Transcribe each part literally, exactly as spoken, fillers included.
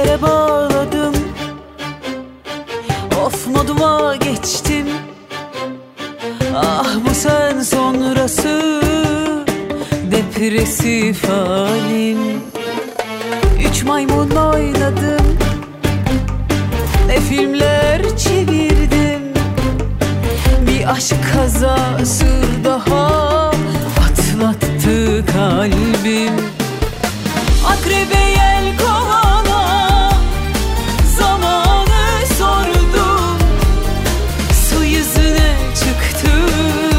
zincirlere bağladım. Of moduma geçtim. Ah bu sen sonrası depresif halim. Üç maymun oynadım, ne filmler çevirdim. Bir aşk kazası daha atlattı kalbim. Akrebe yel kovana zamanı sordum. Su yüzüne çıktım,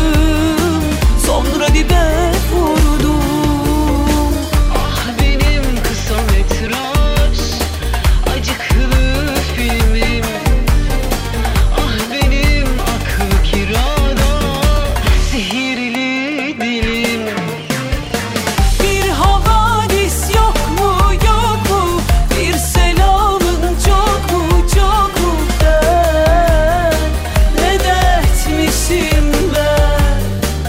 sonra dibe vurdum. Ah benim kısa metraj acıklı filmim. Ah benim aklı kirada sihirli dilim. Bir havadis yok mu yok mu, bir selamın çok mu çok mu? Ben ne dertmişim ben.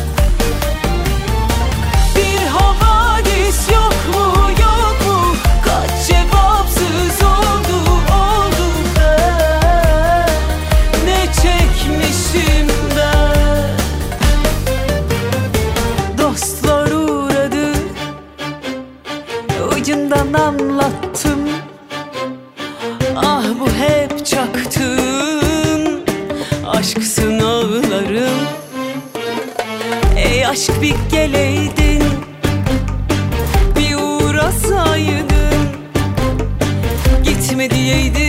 Bir havadis yok mu yok mu, kaç cevapsız oldu oldu. Ben ne çekmişim ben. Dostlar uğradı, ucundan anlattım. Ah bu hep çaktın aşk sınavlarım. Ey aşk bir geleydin, bir uğrasaydın, gitme diyeydin.